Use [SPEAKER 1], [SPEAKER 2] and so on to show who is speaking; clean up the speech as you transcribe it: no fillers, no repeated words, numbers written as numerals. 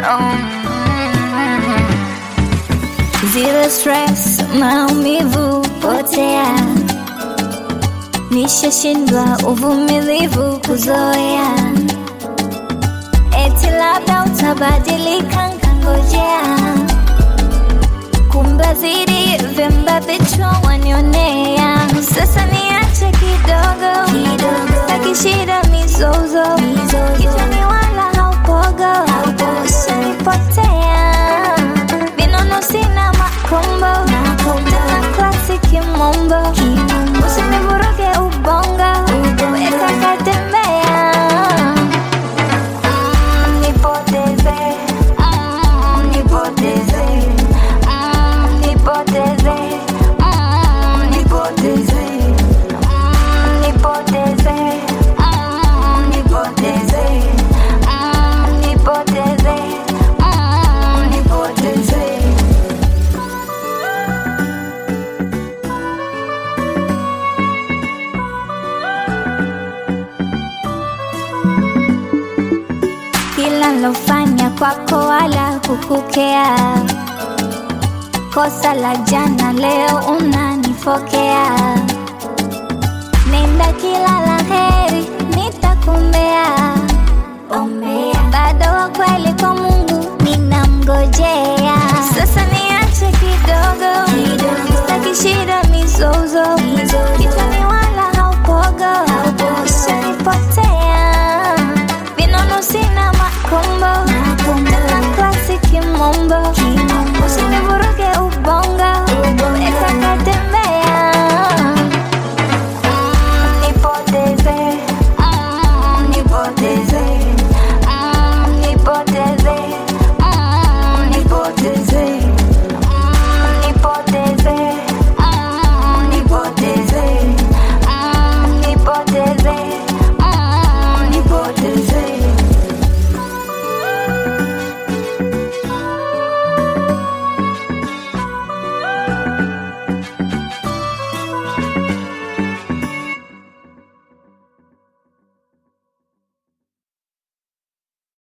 [SPEAKER 1] Zero stress, maumivu potea. Nishashindwa uvumilivu kuzoea. Eti labda utabadilika nkangojea. Kumbe zidi vimba vichwa wanionea. Sasa niache kidogo, sitaki shida mizozo. Kichwani wala haupogo, ushanipotea. Vinono sina makombo, tena klasi kimombo. Usinivuruge ubongo, weka katembea. Nipoteze, nipoteze, nipoteze, nipoteze, nipoteze, nipoteze, nipoteze, nipoteze. Kila nilofanya kwako wala kukukea. Kosa la jana leo unanifokea.